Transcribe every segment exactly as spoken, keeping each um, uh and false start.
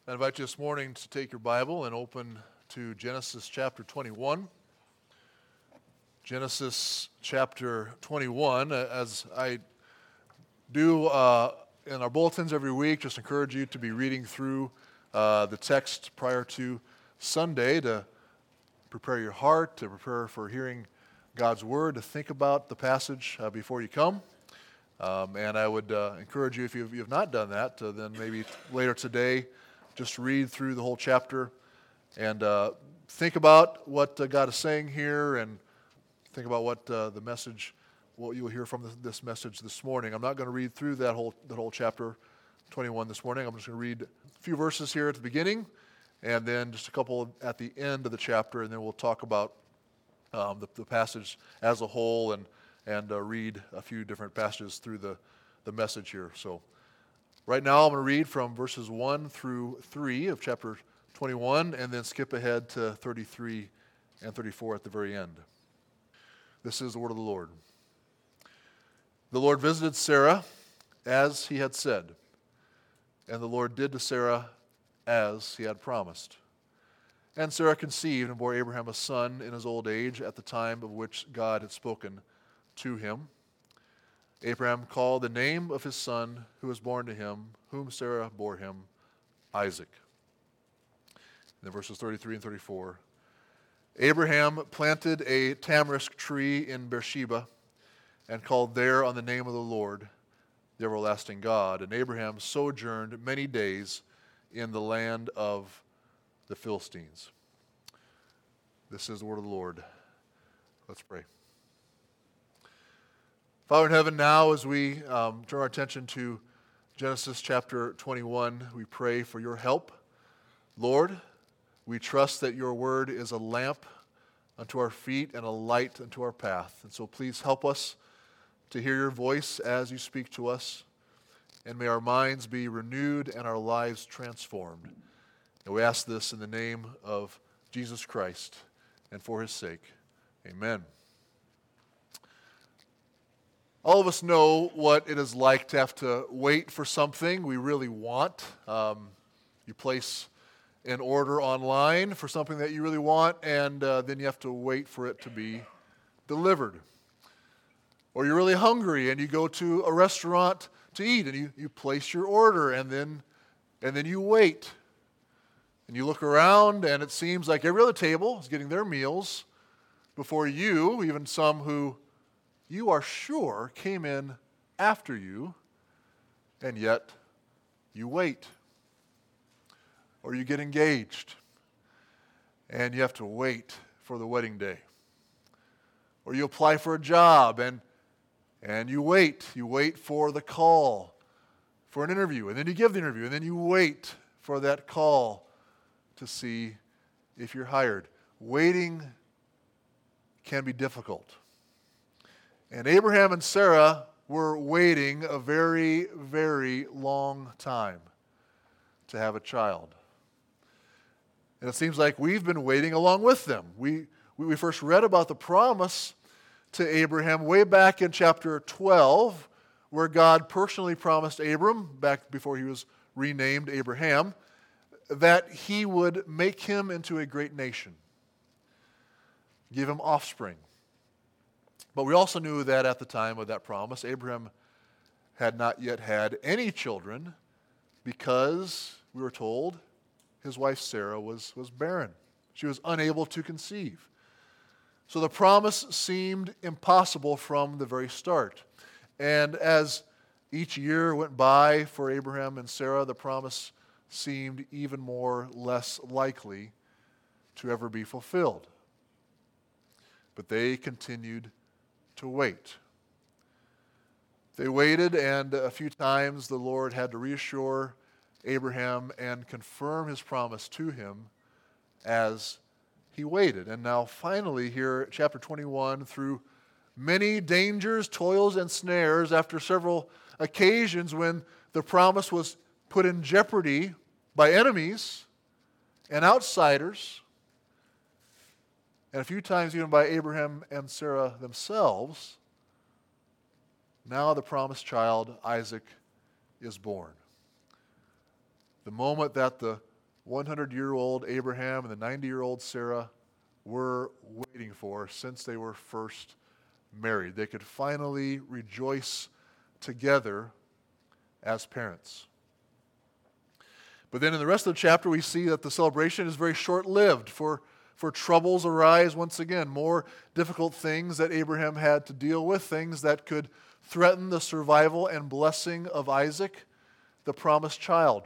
I invite you this morning to take your Bible and open to Genesis chapter twenty-one. Genesis chapter twenty-one, as I do uh, in our bulletins every week, just encourage you to be reading through uh, the text prior to Sunday to prepare your heart, to prepare for hearing God's Word, to think about the passage uh, before you come. Um, and I would uh, encourage you, if you have not done that, to then maybe later today, just read through the whole chapter and uh, think about what uh, God is saying here, and think about what uh, the message, what you'll hear from this, this message this morning. I'm not going to read through that whole that whole chapter twenty-one this morning. I'm just going to read a few verses here at the beginning, and then just a couple at the end of the chapter, and then we'll talk about um, the, the passage as a whole, and and uh, read a few different passages through the, the message here. So right now I'm going to read from verses one through three of chapter twenty-one, and then skip ahead to thirty-three and thirty-four at the very end. This is the word of the Lord. The Lord visited Sarah as he had said, and the Lord did to Sarah as he had promised. And Sarah conceived and bore Abraham a son in his old age at the time of which God had spoken to him. Abraham called the name of his son who was born to him, whom Sarah bore him, Isaac. And then verses thirty-three and thirty-four. Abraham planted a tamarisk tree in Beersheba and called there on the name of the Lord, the everlasting God. And Abraham sojourned many days in the land of the Philistines. This is the word of the Lord. Let's pray. Father in heaven, now as we um, turn our attention to Genesis chapter twenty-one, we pray for your help. Lord, we trust that your word is a lamp unto our feet and a light unto our path. And so please help us to hear your voice as you speak to us, and may our minds be renewed and our lives transformed. And we ask this in the name of Jesus Christ and for his sake. Amen. All of us know what it is like to have to wait for something we really want. Um, you place an order online for something that you really want, and uh, then you have to wait for it to be delivered. Or you're really hungry, and you go to a restaurant to eat, and you, you place your order, and then and then you wait. And you look around, and it seems like every other table is getting their meals before you, even some who you are sure came in after you, and yet you wait. Or you get engaged, and you have to wait for the wedding day. Or you apply for a job, and, and you wait. You wait for the call for an interview, and then you give the interview, and then you wait for that call to see if you're hired. Waiting can be difficult. And Abraham and Sarah were waiting a very, very long time to have a child. And it seems like we've been waiting along with them. We, we, we first read about the promise to Abraham way back in chapter twelve, where God personally promised Abram, back before he was renamed Abraham, that he would make him into a great nation, give him offspring. But we also knew that at the time of that promise, Abraham had not yet had any children because, we were told, his wife Sarah was, was barren. She was unable to conceive. So the promise seemed impossible from the very start. And as each year went by for Abraham and Sarah, the promise seemed even more less likely to ever be fulfilled. But they continued to wait. They waited, and a few times the Lord had to reassure Abraham and confirm his promise to him as he waited. And now finally here, chapter twenty-one, through many dangers, toils, and snares, after several occasions when the promise was put in jeopardy by enemies and outsiders, and a few times even by Abraham and Sarah themselves, now the promised child, Isaac, is born. The moment that the hundred-year-old Abraham and the ninety-year-old Sarah were waiting for since they were first married. They could finally rejoice together as parents. But then in the rest of the chapter, we see that the celebration is very short-lived, for, for troubles arise once again, more difficult things that Abraham had to deal with, things that could threaten the survival and blessing of Isaac, the promised child.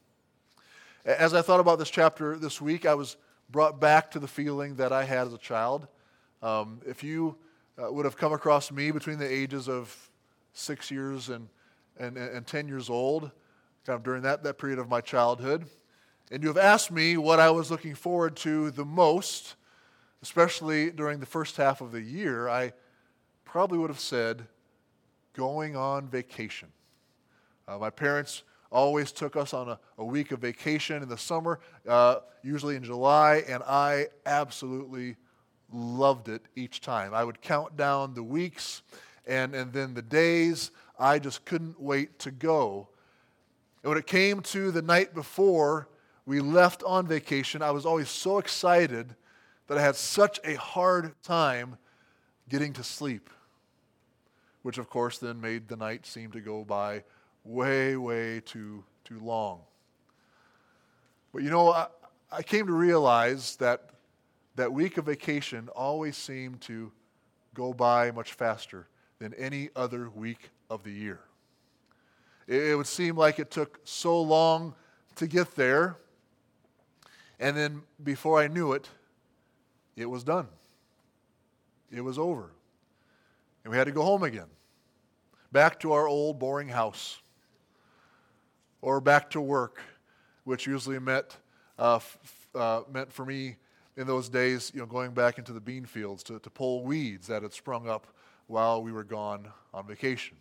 As I thought about this chapter this week, I was brought back to the feeling that I had as a child. Um, if you uh, would have come across me between the ages of six years and, and, and ten years old, kind of during that, that period of my childhood, and you have asked me what I was looking forward to the most, especially during the first half of the year, I probably would have said, going on vacation. Uh, my parents always took us on a, a week of vacation in the summer, uh, usually in July, and I absolutely loved it each time. I would count down the weeks and, and then the days. I just couldn't wait to go. And when it came to the night before we left on vacation, I was always so excited that I had such a hard time getting to sleep, which of course then made the night seem to go by way, way too, too long. But you know, I, I came to realize that that week of vacation always seemed to go by much faster than any other week of the year. It, it would seem like it took so long to get there, and then before I knew it, it was done. It was over. And we had to go home again, back to our old boring house, or back to work, which usually meant uh, f- uh, meant for me in those days, you know, going back into the bean fields to, to pull weeds that had sprung up while we were gone on vacation.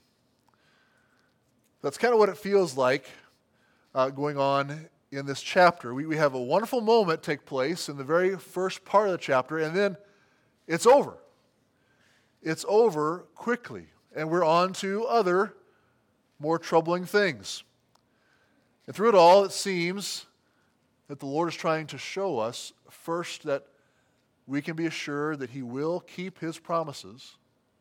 That's kind of what it feels like uh, going on in this chapter. We, we have a wonderful moment take place in the very first part of the chapter, and then it's over. It's over quickly, and we're on to other more troubling things. And through it all, it seems that the Lord is trying to show us, first, that we can be assured that He will keep His promises,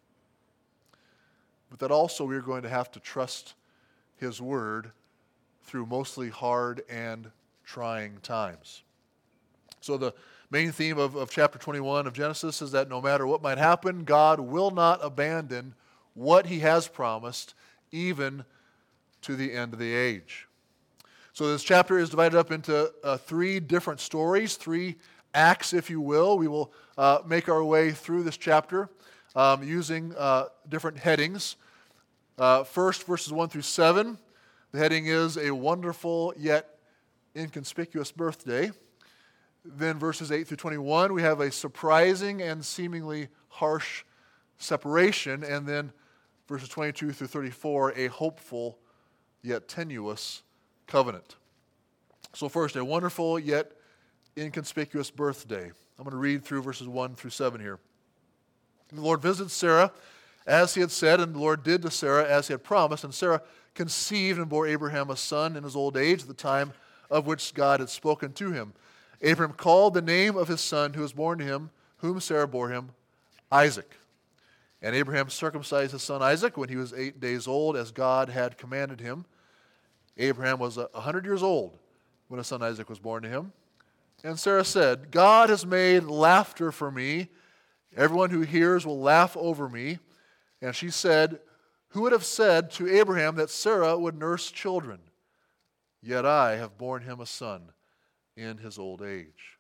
but that also we are going to have to trust His Word through mostly hard and trying times. So the main theme of, of chapter twenty-one of Genesis is that no matter what might happen, God will not abandon what He has promised, even to the end of the age. So this chapter is divided up into uh, three different stories, three acts, if you will. We will uh, make our way through this chapter um, using uh, different headings. Uh, first, verses one through seven. The heading is A Wonderful Yet Inconspicuous Birthday. Then verses eight through twenty-one, we have a surprising and seemingly harsh separation. And then verses twenty-two through thirty-four, a hopeful yet tenuous covenant. So first, a wonderful yet inconspicuous birthday. I'm going to read through verses one through seven here. The Lord visited Sarah as He had said, and the Lord did to Sarah as He had promised. And Sarah conceived and bore Abraham a son in his old age, at the time of which God had spoken to him. Abraham called the name of his son who was born to him, whom Sarah bore him, Isaac. And Abraham circumcised his son Isaac when he was eight days old, as God had commanded him. Abraham was a hundred years old when his son Isaac was born to him. And Sarah said, God has made laughter for me. Everyone who hears will laugh over me. And she said, who would have said to Abraham that Sarah would nurse children? Yet I have borne him a son in his old age.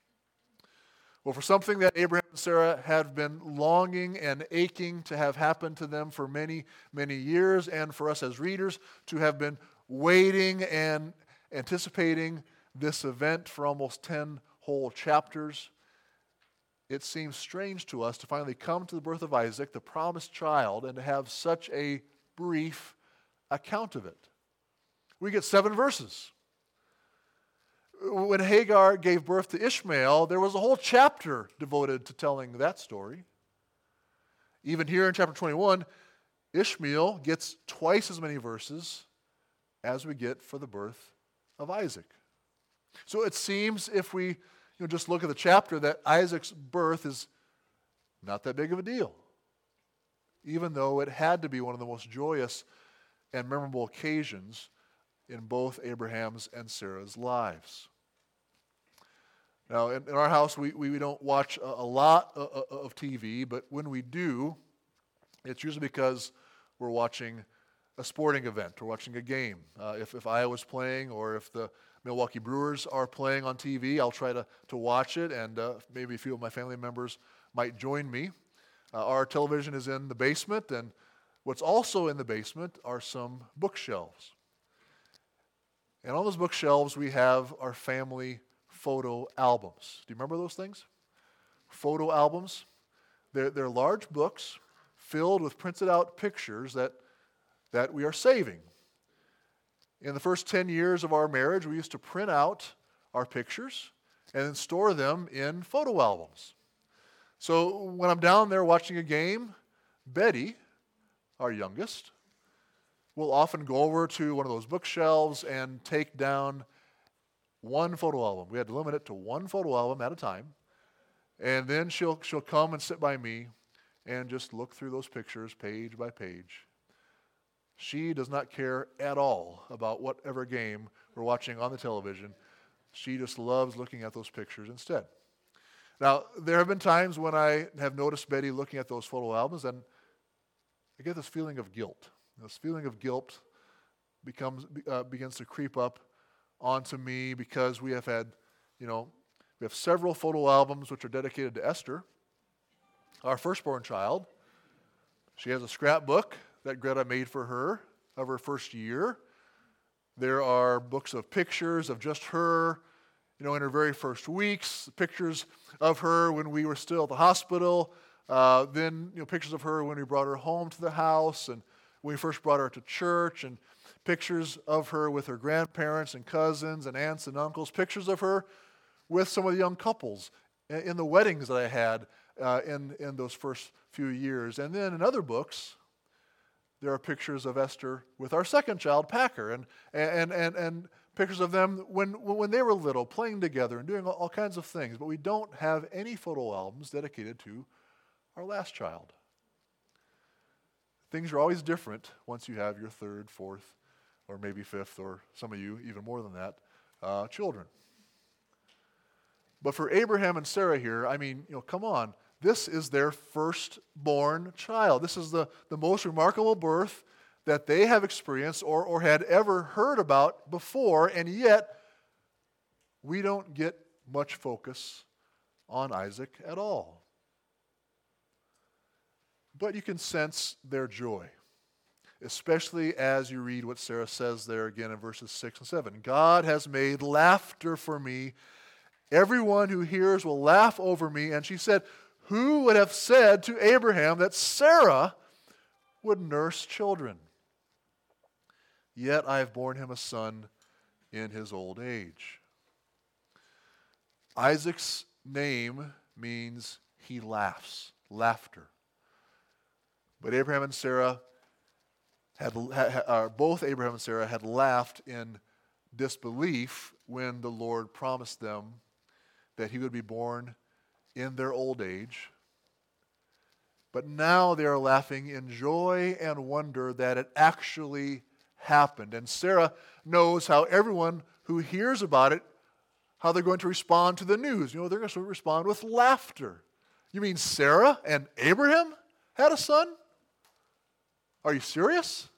Well, for something that Abraham and Sarah had been longing and aching to have happen to them for many, many years, and for us as readers to have been waiting and anticipating this event for almost ten whole chapters, it seems strange to us to finally come to the birth of Isaac, the promised child, and to have such a brief account of it. We get seven verses. When Hagar gave birth to Ishmael, there was a whole chapter devoted to telling that story. Even here in chapter twenty-one, Ishmael gets twice as many verses as we get for the birth of Isaac. So it seems, if we you know, just look at the chapter, that Isaac's birth is not that big of a deal, even though it had to be one of the most joyous and memorable occasions in both Abraham's and Sarah's lives. Now, in, in our house, we, we don't watch a, a lot of, of T V, but when we do, it's usually because we're watching a sporting event. We're watching a game. Uh, if, if Iowa's playing, or if the Milwaukee Brewers are playing on T V, I'll try to, to watch it, and uh, maybe a few of my family members might join me. Uh, our television is in the basement, and what's also in the basement are some bookshelves. And on those bookshelves, we have our family photo albums. Do you remember those things? Photo albums. They're, they're large books filled with printed out pictures that, that we are saving. In the first ten years of our marriage, we used to print out our pictures and then store them in photo albums. So when I'm down there watching a game, Betty, our youngest, will often go over to one of those bookshelves and take down one photo album. We had to limit it to one photo album at a time. And then she'll she'll come and sit by me and just look through those pictures page by page. She does not care at all about whatever game we're watching on the television. She just loves looking at those pictures instead. Now, there have been times when I have noticed Betty looking at those photo albums, and I get this feeling of guilt. This feeling of guilt becomes uh, begins to creep up onto me, because we have had, you know, we have several photo albums which are dedicated to Esther, our firstborn child. She has a scrapbook that Greta made for her of her first year. There are books of pictures of just her, you know, in her very first weeks, pictures of her when we were still at the hospital, uh, then, you know, pictures of her when we brought her home to the house, and when we first brought her to church, and pictures of her with her grandparents and cousins and aunts and uncles, pictures of her with some of the young couples in the weddings that I had uh, in, in those first few years. And then in other books, there are pictures of Esther with our second child, Packer, and and and and pictures of them when when they were little, playing together and doing all, all kinds of things. But we don't have any photo albums dedicated to our last child. Things are always different once you have your third, fourth, or maybe fifth, or some of you even more than that, uh, children. But for Abraham and Sarah here, I mean, you know, come on. This is their firstborn child. This is the, the most remarkable birth that they have experienced or, or had ever heard about before, and yet we don't get much focus on Isaac at all. But you can sense their joy, especially as you read what Sarah says there again in verses six and seven. God has made laughter for me. Everyone who hears will laugh over me. And she said, who would have said to Abraham that Sarah would nurse children? Yet I have borne him a son in his old age. Isaac's name means he laughs, laughter. But Abraham and Sarah had, uh, both Abraham and Sarah had laughed in disbelief when the Lord promised them that he would be born in their old age. But now they are laughing in joy and wonder that it actually happened. And Sarah knows how everyone who hears about it, how they're going to respond to the news. You know, they're going to respond with laughter. You mean Sarah and Abraham had a son? Are you serious?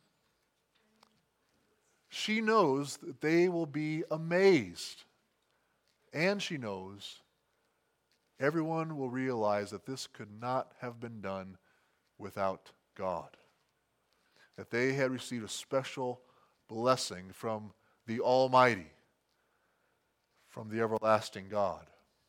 She knows that they will be amazed. And she knows everyone will realize that this could not have been done without God. That they had received a special blessing from the Almighty, from the everlasting God.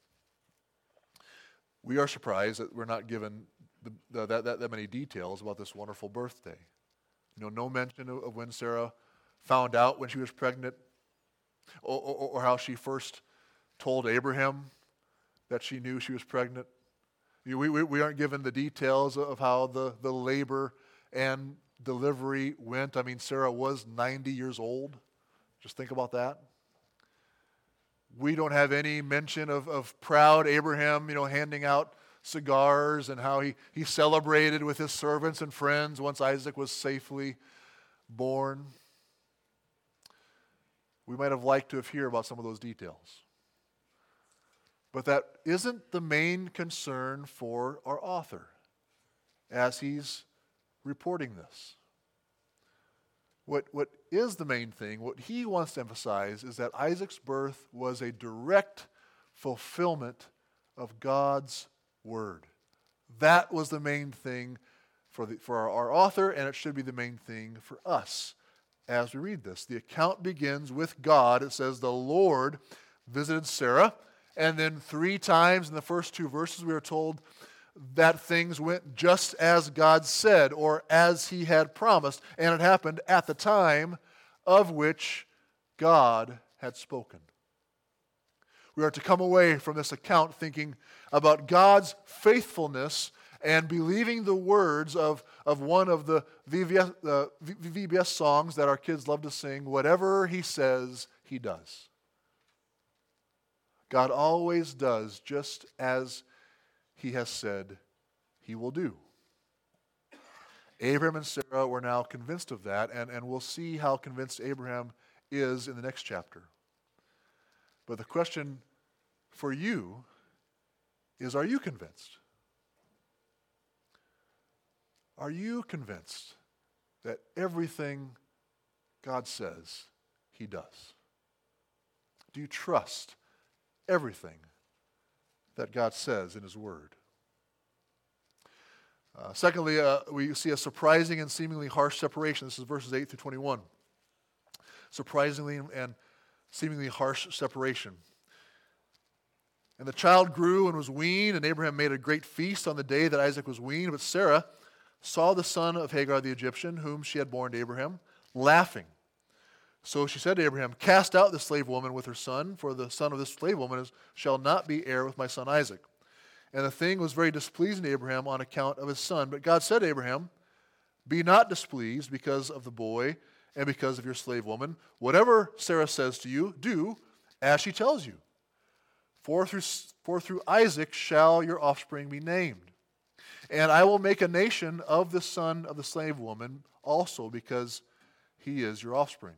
We are surprised that we're not given the, the, that, that, that many details about this wonderful birthday. You know, no mention of, of when Sarah found out when she was pregnant, or, or, or how she first told Abraham that she knew she was pregnant. You know, we, we, we aren't given the details of how the, the labor and delivery went. I mean, Sarah was ninety years old. Just think about that. We don't have any mention of, of proud Abraham, you know, handing out cigars and how he, he celebrated with his servants and friends once Isaac was safely born. We might have liked to have heard about some of those details. But that isn't the main concern for our author as he's reporting this. What, what is the main thing, what he wants to emphasize, is that Isaac's birth was a direct fulfillment of God's word. That was the main thing for, the, for our, our author, and it should be the main thing for us as we read this. The account begins with God. It says, the Lord visited Sarah, and then three times in the first two verses we are told that things went just as God said, or as he had promised, and it happened at the time of which God had spoken. We are to come away from this account thinking about God's faithfulness and believing the words of, of one of the V B S, uh, V B S songs that our kids love to sing, whatever he says, he does. God always does just as he has said he will do. Abraham and Sarah were now convinced of that, and, and we'll see how convinced Abraham is in the next chapter. But the question for you is, are you convinced? Are you convinced that everything God says, he does? Do you trust everything that God says in his word? Uh, secondly, uh, we see a surprising and seemingly harsh separation. This is verses eight through twenty-one. Surprisingly and seemingly harsh separation. And the child grew and was weaned, and Abraham made a great feast on the day that Isaac was weaned. But Sarah saw the son of Hagar the Egyptian, whom she had borne to Abraham, laughing. So she said to Abraham, cast out the slave woman with her son, for the son of this slave woman is, shall not be heir with my son Isaac. And the thing was very displeasing to Abraham on account of his son. But God said to Abraham, be not displeased because of the boy and because of your slave woman. Whatever Sarah says to you, do as she tells you. For through, for through Isaac shall your offspring be named. And I will make a nation of the son of the slave woman also, because he is your offspring.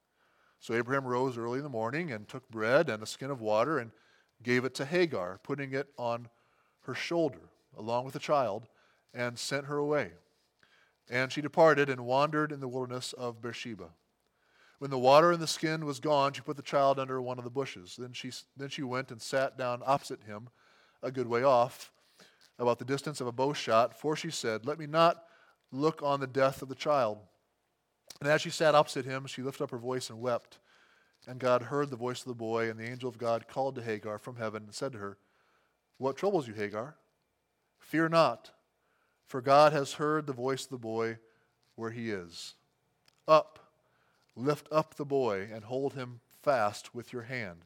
So Abraham rose early in the morning and took bread and a skin of water and gave it to Hagar, putting it on her shoulder along with the child, and sent her away. And she departed and wandered in the wilderness of Beersheba. When the water in the skin was gone, she put the child under one of the bushes. Then she, then she went and sat down opposite him, a good way off, about the distance of a bow shot, for she said, let me not look on the death of the child. And as she sat opposite him, she lifted up her voice and wept. And God heard the voice of the boy, and the angel of God called to Hagar from heaven and said to her, what troubles you, Hagar? Fear not, for God has heard the voice of the boy where he is. Up, lift up the boy, and hold him fast with your hand,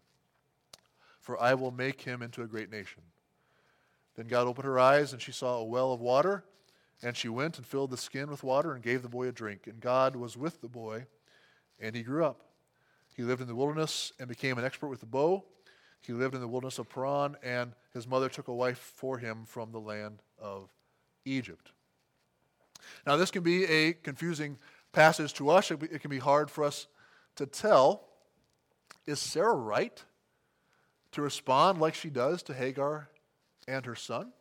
for I will make him into a great nation. Then God opened her eyes, and she saw a well of water, and she went and filled the skin with water and gave the boy a drink. And God was with the boy, and he grew up. He lived in the wilderness and became an expert with the bow. He lived in the wilderness of Paran, and his mother took a wife for him from the land of Egypt. Now, this can be a confusing passage to us. It can be hard for us to tell. Is Sarah right to respond like she does to Hagar and her son?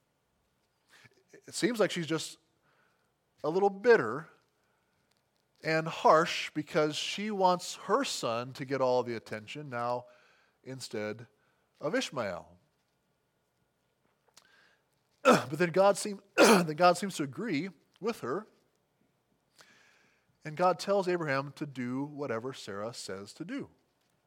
It seems like she's just a little bitter and harsh because she wants her son to get all the attention now instead of Ishmael. But then God seems then God seems to agree with her, and God tells Abraham to do whatever Sarah says to do.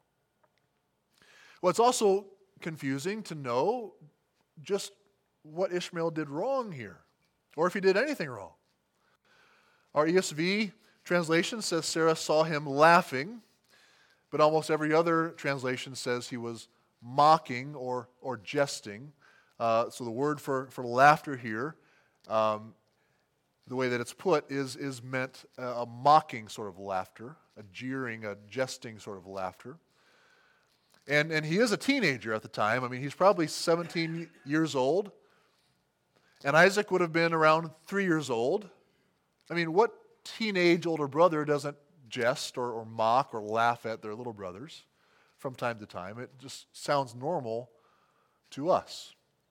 Well, it's also confusing to know just what Ishmael did wrong here, or if he did anything wrong. Our E S V translation says Sarah saw him laughing, but almost every other translation says he was mocking or, or jesting. Uh, so the word for, for laughter here, um, the way that it's put, is, is meant a, a mocking sort of laughter, a jeering, a jesting sort of laughter. And, and he is a teenager at the time. I mean, he's probably seventeen years old. And Isaac would have been around three years old. I mean, what teenage older brother doesn't jest or, or mock or laugh at their little brothers from time to time? It just sounds normal to us.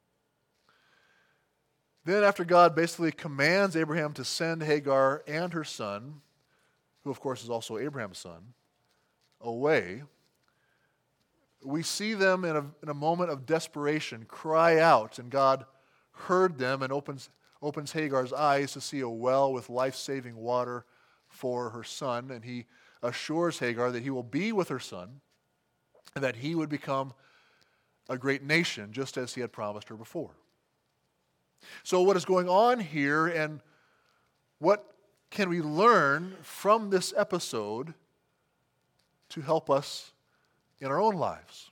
Then after God basically commands Abraham to send Hagar and her son, who of course is also Abraham's son, away, we see them in a, in a moment of desperation cry out, and God heard them and opens, opens Hagar's eyes to see a well with life-saving water for her son, and he assures Hagar that he will be with her son and that he would become a great nation, just as he had promised her before. So what is going on here, and what can we learn from this episode to help us in our own lives?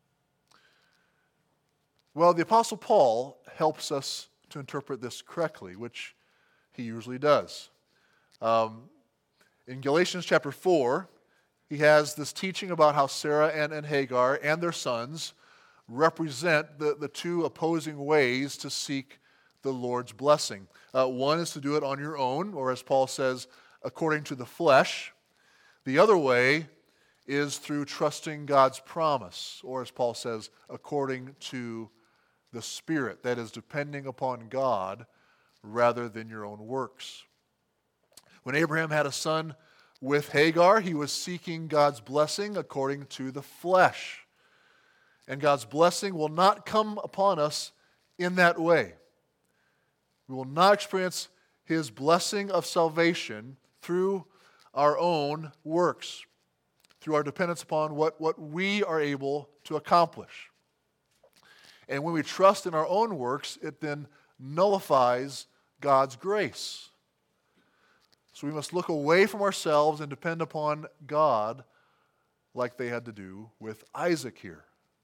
Well, the Apostle Paul helps us to interpret this correctly, which he usually does. Um, in Galatians chapter four, he has this teaching about how Sarah and, and Hagar and their sons represent the, the two opposing ways to seek the Lord's blessing. Uh, one is to do it on your own, or as Paul says, according to the flesh. The other way is through trusting God's promise, or as Paul says, according to the Spirit. That is, depending upon God rather than your own works. When Abraham had a son with Hagar, he was seeking God's blessing according to the flesh. And God's blessing will not come upon us in that way. We will not experience his blessing of salvation through our own works, through our dependence upon what, what we are able to accomplish. And when we trust in our own works, it then nullifies God's grace. So we must look away from ourselves and depend upon God like they had to do with Isaac here.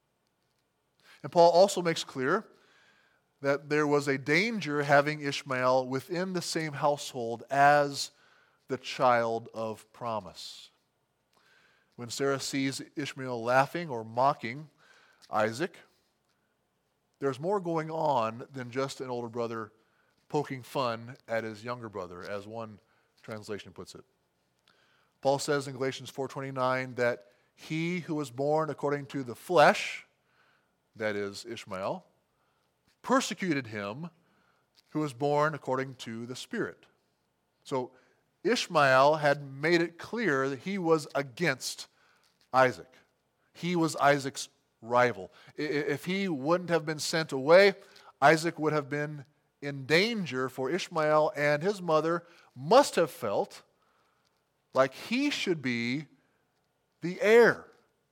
And Paul also makes clear that there was a danger having Ishmael within the same household as the child of promise. When Sarah sees Ishmael laughing or mocking Isaac, there's more going on than just an older brother poking fun at his younger brother, as one translation puts it. Paul says in Galatians four twenty-nine that he who was born according to the flesh, that is Ishmael, persecuted him who was born according to the Spirit. So Ishmael had made it clear that he was against Isaac. He was Isaac's rival. If he wouldn't have been sent away, Isaac would have been in danger, for Ishmael and his mother must have felt like he should be the heir.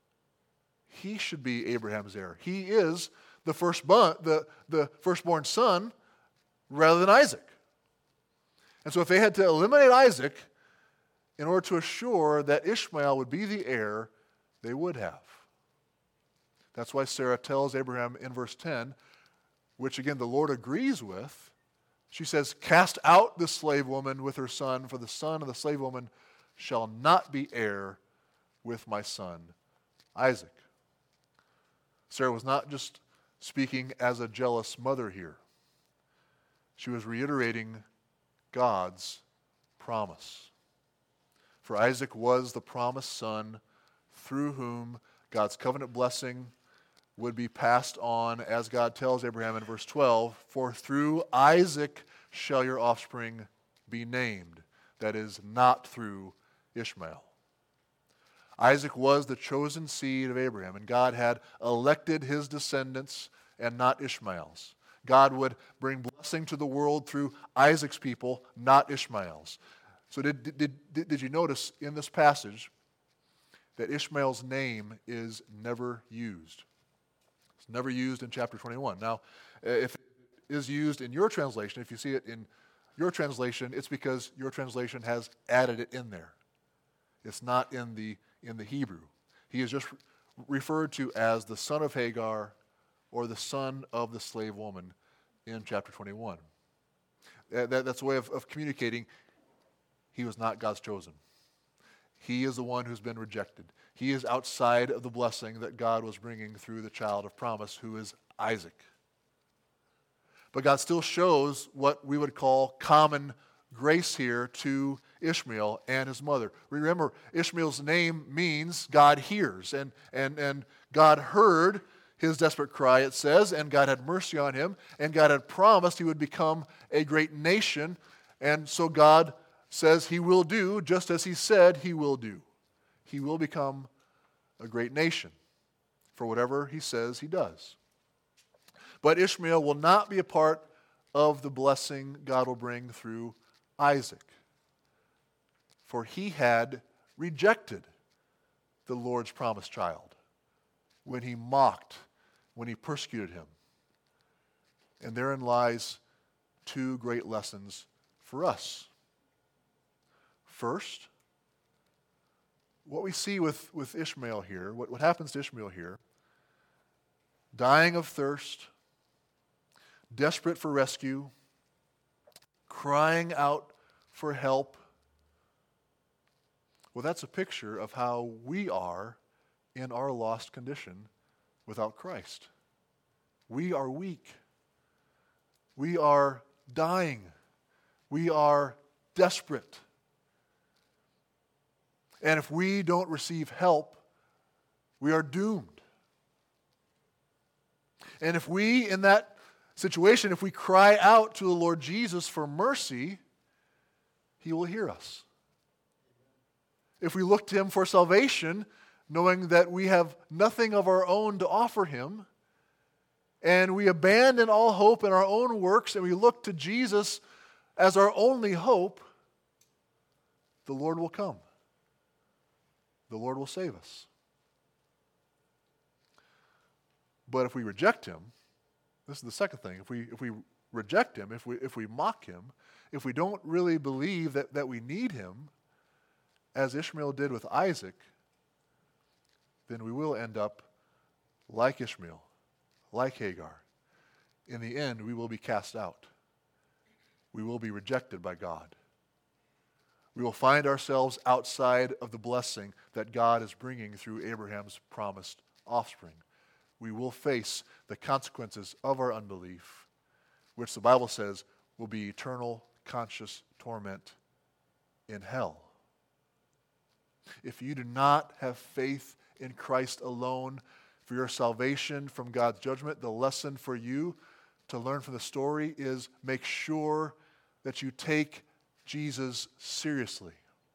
He should be Abraham's heir. He is the firstborn, the, the firstborn son rather than Isaac. And so if they had to eliminate Isaac in order to assure that Ishmael would be the heir, they would have. That's why Sarah tells Abraham in verse ten, which again the Lord agrees with. She says, "Cast out this slave woman with her son, for the son of the slave woman shall not be heir with my son Isaac." Sarah was not just speaking as a jealous mother here. She was reiterating God's promise. For Isaac was the promised son through whom God's covenant blessing would be passed on, as God tells Abraham in verse twelve, "For through Isaac shall your offspring be named." That is, not through Ishmael. Isaac was the chosen seed of Abraham, and God had elected his descendants and not Ishmael's. God would bring blessing to the world through Isaac's people, not Ishmael's. So did, did, did, did you notice in this passage that Ishmael's name is never used? It's never used in chapter twenty-one. Now, if it is used in your translation, if you see it in your translation, it's because your translation has added it in there. It's not in the in the Hebrew. He is just referred to as the son of Hagar or the son of the slave woman in chapter twenty-one. That, that's a way of, of communicating he was not God's chosen. he is the one who's been rejected. He is outside of the blessing that God was bringing through the child of promise, who is Isaac. But God still shows what we would call common grace here to Ishmael and his mother. Remember, Ishmael's name means God hears, and, and, and God heard his desperate cry, it says, and God had mercy on him, and God had promised he would become a great nation, and so God says he will do just as he said he will do. He will become a great nation for whatever he says he does. But Ishmael will not be a part of the blessing God will bring through Isaac, for he had rejected the Lord's promised child when he mocked, when he persecuted him. And therein lies two great lessons for us. First, what we see with, with Ishmael here, what, what happens to Ishmael here, dying of thirst, desperate for rescue, crying out for help. Well, that's a picture of how we are in our lost condition without Christ. We are weak. We are dying. We are desperate. And if we don't receive help, we are doomed. And if we, in that situation, if we cry out to the Lord Jesus for mercy, he will hear us. If we look to him for salvation, knowing that we have nothing of our own to offer him, and we abandon all hope in our own works, and we look to Jesus as our only hope, the Lord will come. The Lord will save us. But if we reject him, this is the second thing. If we if we reject him, if we if we mock him, if we don't really believe that, that we need him, as Ishmael did with Isaac, then we will end up like Ishmael, like Hagar. In the end, we will be cast out. We will be rejected by God. We will find ourselves outside of the blessing that God is bringing through Abraham's promised offspring. We will face the consequences of our unbelief, which the Bible says will be eternal conscious torment in hell. If you do not have faith in Christ alone for your salvation from God's judgment, the lesson for you to learn from the story is make sure that you take Jesus seriously.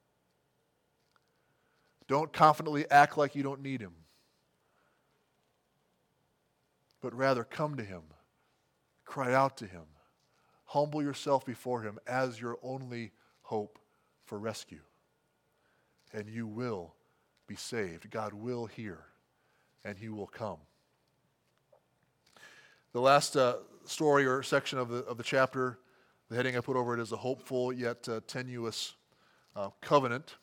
Don't confidently act like you don't need him, but rather come to him, cry out to him, humble yourself before him as your only hope for rescue. And you will be saved. God will hear, and he will come. The last uh, story or section of the, of the chapter, the heading I put over it is a hopeful yet uh, tenuous uh, covenant.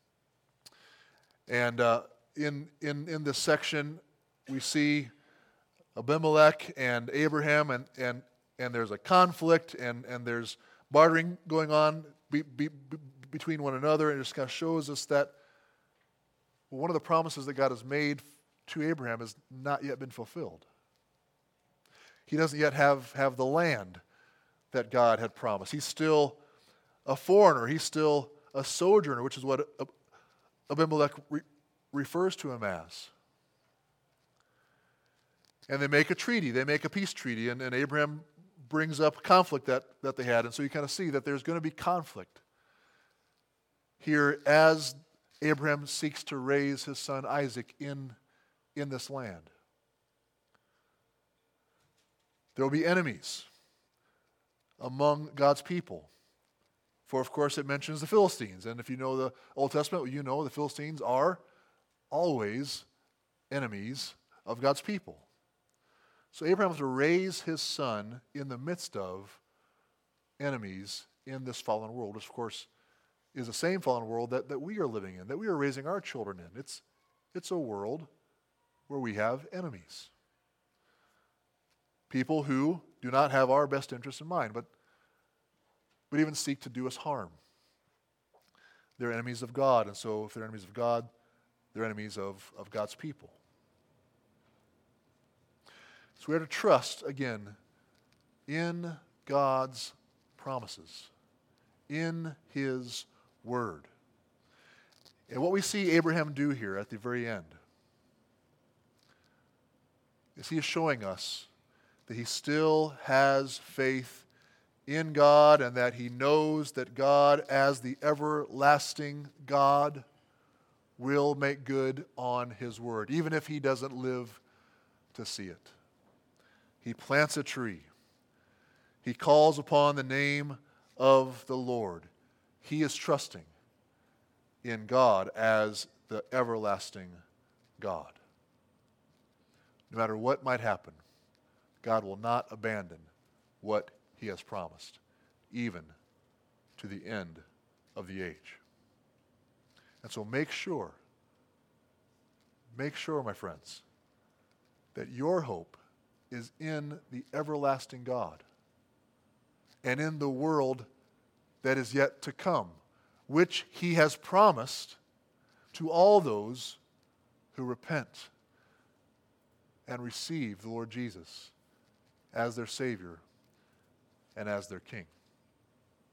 And uh, in, in, in this section, we see Abimelech and Abraham, and, and, and there's a conflict, and, and there's bartering going on be, be, be, between one another, and it just kind of shows us that one of the promises that God has made to Abraham has not yet been fulfilled. He doesn't yet have, have the land that God had promised. He's still a foreigner. He's still a sojourner, which is what Abimelech re- refers to him as. And they make a treaty. They make a peace treaty, and, and Abraham brings up conflict that, that they had. And so you kind of see that there's going to be conflict here as Abraham seeks to raise his son Isaac in, in this land. There will be enemies among God's people. For, of course, it mentions the Philistines. And if you know the Old Testament, you know the Philistines are always enemies of God's people. So Abraham has to raise his son in the midst of enemies in this fallen world, which, of course, is the same fallen world that, that we are living in, that we are raising our children in. It's, it's a world where we have enemies. People who do not have our best interests in mind, but, but even seek to do us harm. they're enemies of God. And so if they're enemies of God, they're enemies of, of God's people. So we are to trust, again, in God's promises, in His Word. And what we see Abraham do here at the very end is he is showing us that he still has faith in God and that he knows that God, as the everlasting God, will make good on His Word, even if he doesn't live to see it. He plants a tree. He calls upon the name of the Lord. He is trusting in God as the everlasting God. No matter what might happen, God will not abandon what He has promised, even to the end of the age. And so make sure, make sure, my friends, that your hope is in the everlasting God and in the world that is yet to come, which He has promised to all those who repent and receive the Lord Jesus as their Savior and as their King.